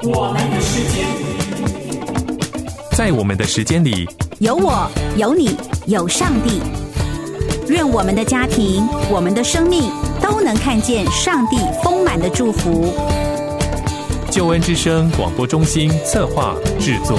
我们的时间， 在我们的时间里， 有我，有你，有上帝。愿我们的家庭，我们的生命都能看见上帝丰满的祝福。 救恩之声广播中心策划制作。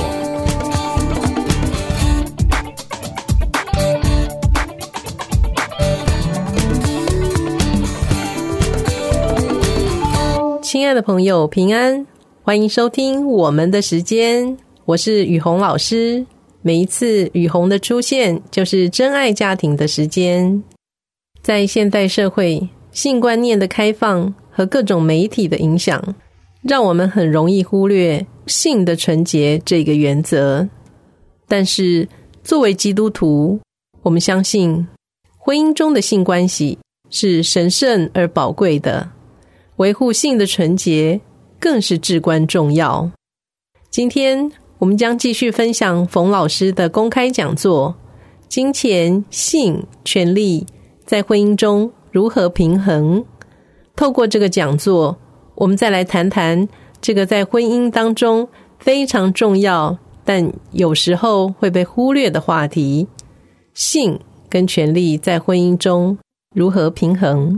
亲爱的朋友，平安，欢迎收听我们的时间，我是雨虹老师。每一次雨虹的出现，就是真爱家庭的时间。在现代社会，性观念的开放和各种媒体的影响，让我们很容易忽略性的纯洁这个原则。但是作为基督徒，我们相信婚姻中的性关系是神圣而宝贵的，维护性的纯洁更是至关重要。今天我们将继续分享冯老师的公开讲座《金钱、性、权力在婚姻中如何平衡》。透过这个讲座，我们再来谈谈这个在婚姻当中非常重要，但有时候会被忽略的话题：性跟权力在婚姻中如何平衡。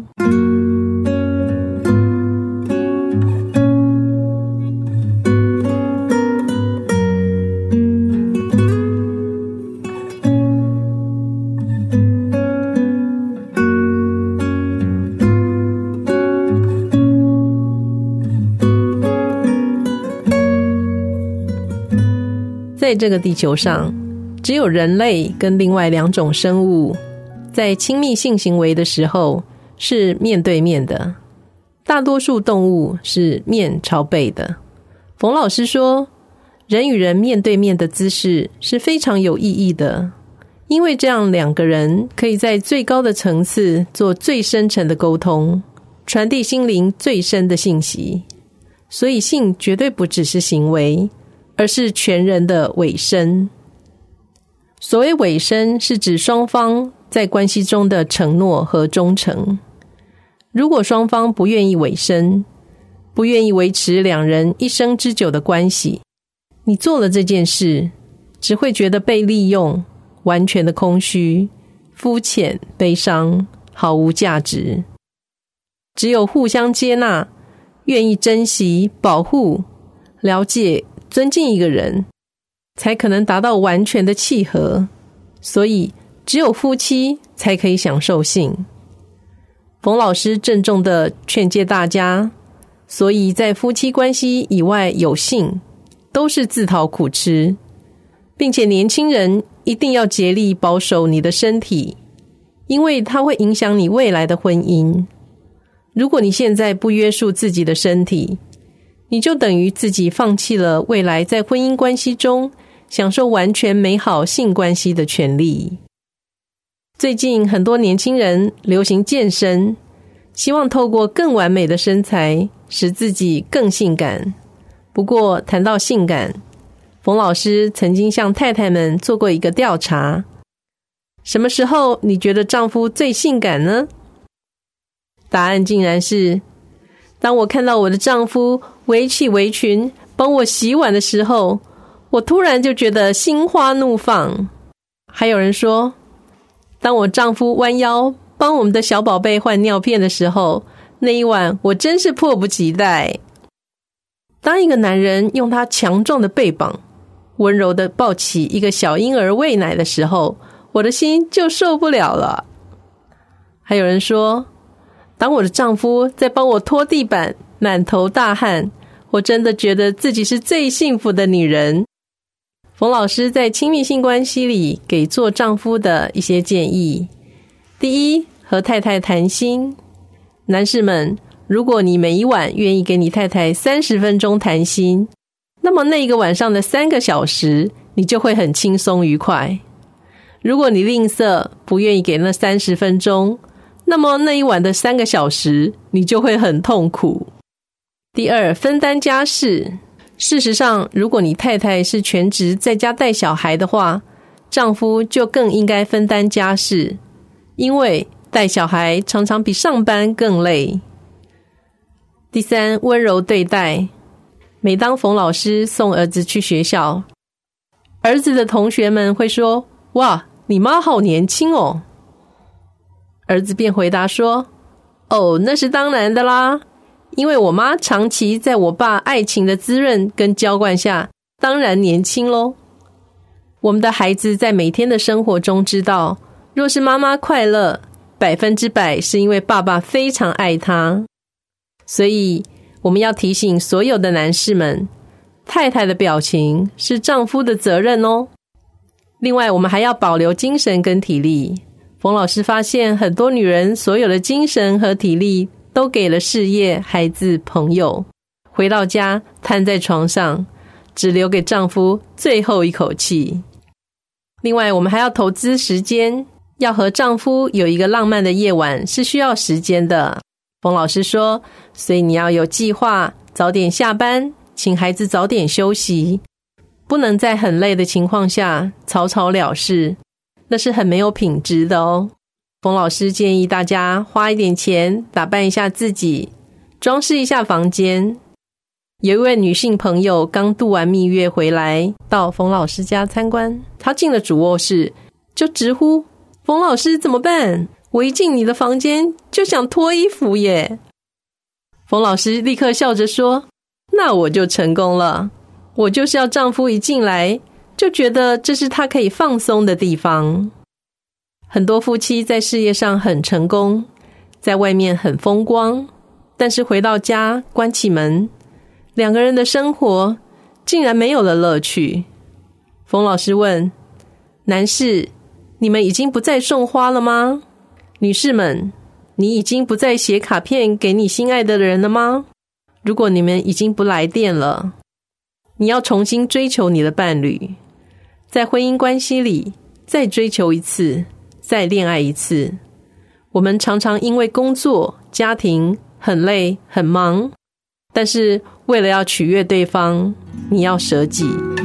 在这个地球上，只有人类跟另外两种生物在亲密性行为的时候是面对面的，大多数动物是面朝背的。冯老师说，人与人面对面的姿势是非常有意义的，因为这样两个人可以在最高的层次做最深沉的沟通，传递心灵最深的信息。所以性绝对不只是行为，而是全人的委身。所谓委身，是指双方在关系中的承诺和忠诚。如果双方不愿意委身，不愿意维持两人一生之久的关系，你做了这件事，只会觉得被利用，完全的空虚、肤浅、悲伤，毫无价值。只有互相接纳，愿意珍惜、保护、了解、尊敬一个人，才可能达到完全的契合。所以只有夫妻才可以享受性。冯老师郑重地劝诫大家，所以在夫妻关系以外有性，都是自讨苦吃，并且年轻人一定要竭力保守你的身体，因为它会影响你未来的婚姻。如果你现在不约束自己的身体，你就等于自己放弃了未来在婚姻关系中享受完全美好性关系的权利。最近很多年轻人流行健身，希望透过更完美的身材使自己更性感。不过谈到性感，冯老师曾经向太太们做过一个调查，什么时候你觉得丈夫最性感呢？答案竟然是，当我看到我的丈夫围起围裙帮我洗碗的时候，我突然就觉得心花怒放。还有人说，当我丈夫弯腰帮我们的小宝贝换尿片的时候，那一晚我真是迫不及待。当一个男人用他强壮的背膀温柔地抱起一个小婴儿喂奶的时候，我的心就受不了了。还有人说，当我的丈夫在帮我拖地板满头大汗，我真的觉得自己是最幸福的女人。冯老师在亲密性关系里给做丈夫的一些建议：第一，和太太谈心。男士们，如果你每一晚愿意给你太太30分钟谈心，那么那一个晚上的3个小时你就会很轻松愉快。如果你吝啬，不愿意给那30分钟，那么那一晚的3个小时你就会很痛苦。第二，分担家事。事实上，如果你太太是全职在家带小孩的话，丈夫就更应该分担家事，因为带小孩常常比上班更累。第三，温柔对待。 每当冯老师送儿子去学校，儿子的同学们会说：哇，你妈好年轻哦。儿子便回答说：哦，那是当然的啦，因为我妈长期在我爸爱情的滋润跟浇灌下，当然年轻咯。我们的孩子在每天的生活中知道，若是妈妈快乐，100%是因为爸爸非常爱他。所以我们要提醒所有的男士们，太太的表情是丈夫的责任哦。另外，我们还要保留精神跟体力。冯老师发现，很多女人所有的精神和体力都给了事业、孩子、朋友，回到家瘫在床上，只留给丈夫最后一口气。另外，我们还要投资时间，要和丈夫有一个浪漫的夜晚是需要时间的。冯老师说，所以你要有计划，早点下班，请孩子早点休息，不能在很累的情况下草草了事，那是很没有品质的哦。冯老师建议大家花一点钱打扮一下自己，装饰一下房间。有一位女性朋友刚度完蜜月回来，到冯老师家参观，她进了主卧室就直呼：冯老师怎么办？我一进你的房间就想脱衣服耶。冯老师立刻笑着说：那我就成功了，我就是要丈夫一进来就觉得这是他可以放松的地方。很多夫妻在事业上很成功，在外面很风光，但是回到家关起门，两个人的生活竟然没有了乐趣。冯老师问：男士，你们已经不再送花了吗？女士们，你已经不再写卡片给你心爱的人了吗？如果你们已经不来电了，你要重新追求你的伴侣，在婚姻关系里再追求一次，再恋爱一次。我们常常因为工作、家庭很累很忙，但是为了要取悦对方，你要舍己。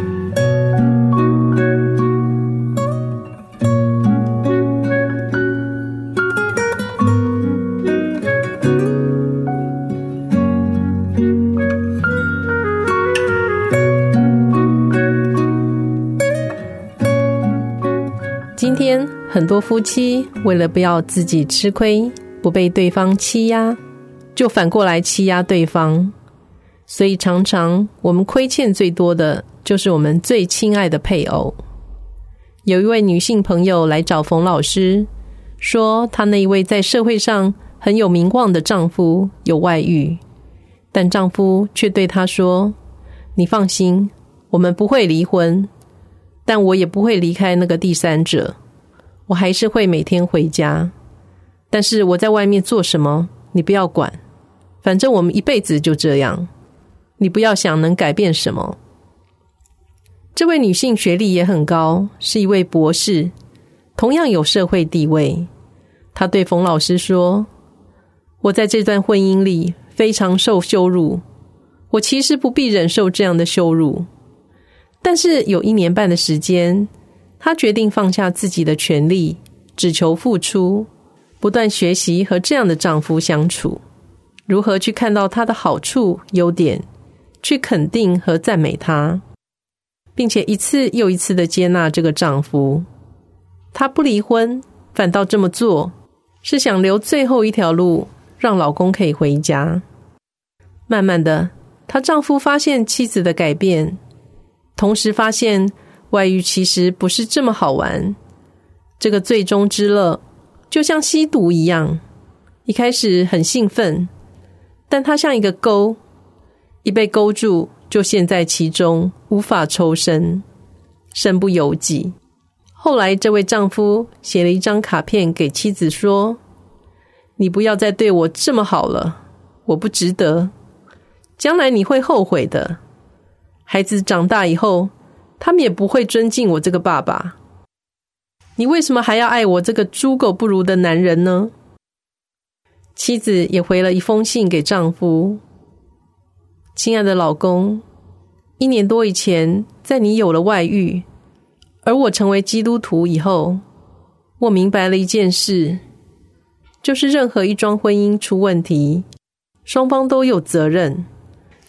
今天很多夫妻为了不要自己吃亏，不被对方欺压，就反过来欺压对方，所以常常我们亏欠最多的就是我们最亲爱的配偶。有一位女性朋友来找冯老师，说她那一位在社会上很有名望的丈夫有外遇，但丈夫却对她说：你放心，我们不会离婚，但我也不会离开那个第三者，我还是会每天回家，但是我在外面做什么你不要管，反正我们一辈子就这样，你不要想能改变什么。这位女性学历也很高，是一位博士，同样有社会地位。她对冯老师说：我在这段婚姻里非常受羞辱，我其实不必忍受这样的羞辱，但是有1年半的时间，她决定放下自己的权利，只求付出，不断学习和这样的丈夫相处，如何去看到他的好处、优点，去肯定和赞美他，并且一次又一次的接纳这个丈夫。她不离婚，反倒这么做，是想留最后一条路，让老公可以回家。慢慢的，她丈夫发现妻子的改变，同时发现外遇其实不是这么好玩，这个最终之乐就像吸毒一样，一开始很兴奋，但它像一个钩，一被勾住就陷在其中，无法抽身，身不由己。后来这位丈夫写了一张卡片给妻子说：你不要再对我这么好了，我不值得，将来你会后悔的，孩子长大以后他们也不会尊敬我这个爸爸，你为什么还要爱我这个猪狗不如的男人呢？妻子也回了一封信给丈夫：亲爱的老公，1年多以前，在你有了外遇，而我成为基督徒以后，我明白了一件事，就是任何一桩婚姻出问题，双方都有责任，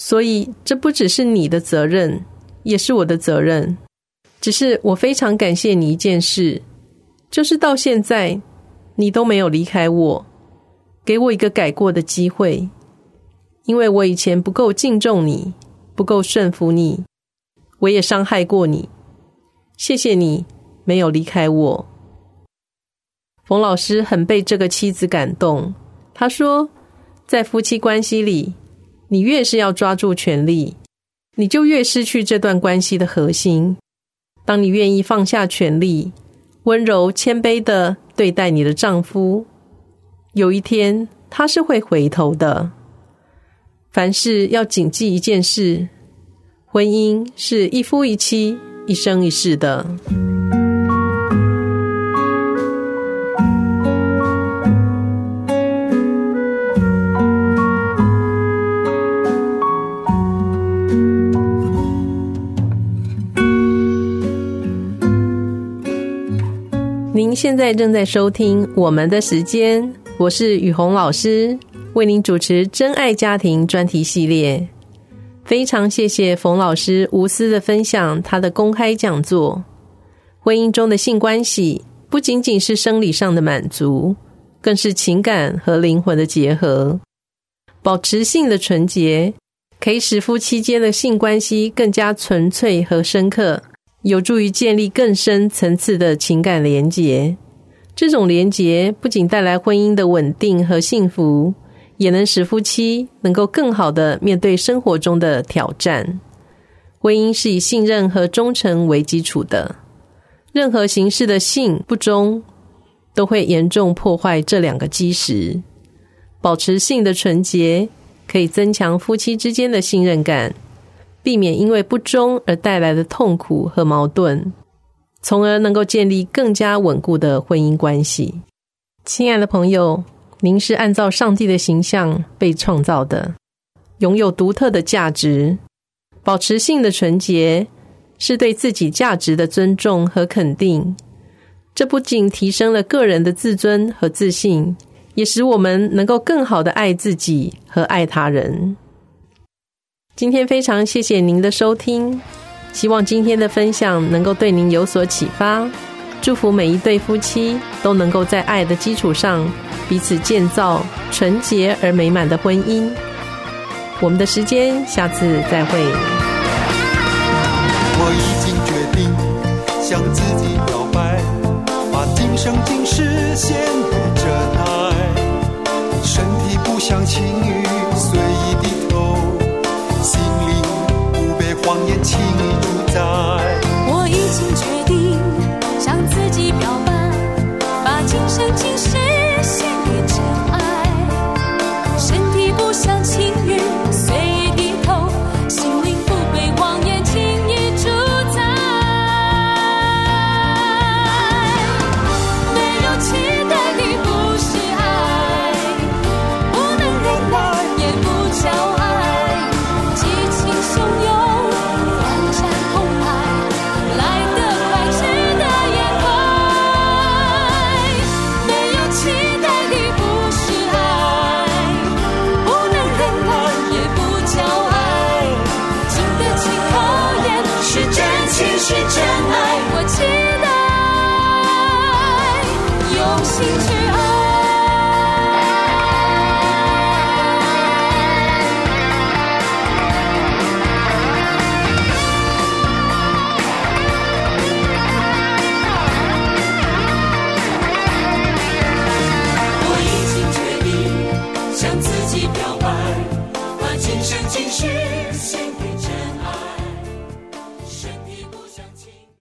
所以这不只是你的责任，也是我的责任。只是我非常感谢你一件事，就是到现在你都没有离开我，给我一个改过的机会。因为我以前不够敬重你，不够顺服你，我也伤害过你。谢谢你没有离开我。冯老师很被这个妻子感动，他说，在夫妻关系里，你越是要抓住权力，你就越失去这段关系的核心。当你愿意放下权力，温柔谦卑地对待你的丈夫，有一天他是会回头的。凡事要谨记一件事，婚姻是一夫一妻，一生一世的。您现在正在收听我们的时间，我是雨虹老师，为您主持真爱家庭专题系列。非常谢谢冯老师无私的分享他的公开讲座。婚姻中的性关系不仅仅是生理上的满足，更是情感和灵魂的结合。保持性的纯洁，可以使夫妻间的性关系更加纯粹和深刻，有助于建立更深层次的情感连结。这种连结不仅带来婚姻的稳定和幸福，也能使夫妻能够更好地面对生活中的挑战。婚姻是以信任和忠诚为基础的，任何形式的性不忠都会严重破坏这两个基石。保持性的纯洁，可以增强夫妻之间的信任感，避免因为不忠而带来的痛苦和矛盾，从而能够建立更加稳固的婚姻关系。亲爱的朋友，您是按照上帝的形象被创造的，拥有独特的价值。保持性的纯洁，是对自己价值的尊重和肯定。这不仅提升了个人的自尊和自信，也使我们能够更好地爱自己和爱他人。今天非常谢谢您的收听，希望今天的分享能够对您有所启发。祝福每一对夫妻都能够在爱的基础上彼此建造纯洁而美满的婚姻。我们的时间下次再会。 我已经决定向自己表白，把今生今世献给真爱，身体不像情侣随意低头，心灵不被谎言轻易主宰。 我已经决定向自己表白，把今生今世献给真爱，身体不像情侣随意低头，心灵不被谎言轻易主宰。没有期待的不是爱，不能忍耐也不叫爱，激情汹涌翻山澎湃，来得快去得也快。没有期待的不是爱，不能忍耐也不叫爱，经得起考验是真情是真爱。我期待用心去爱。 我已经决定向自己表白，把今生今世献给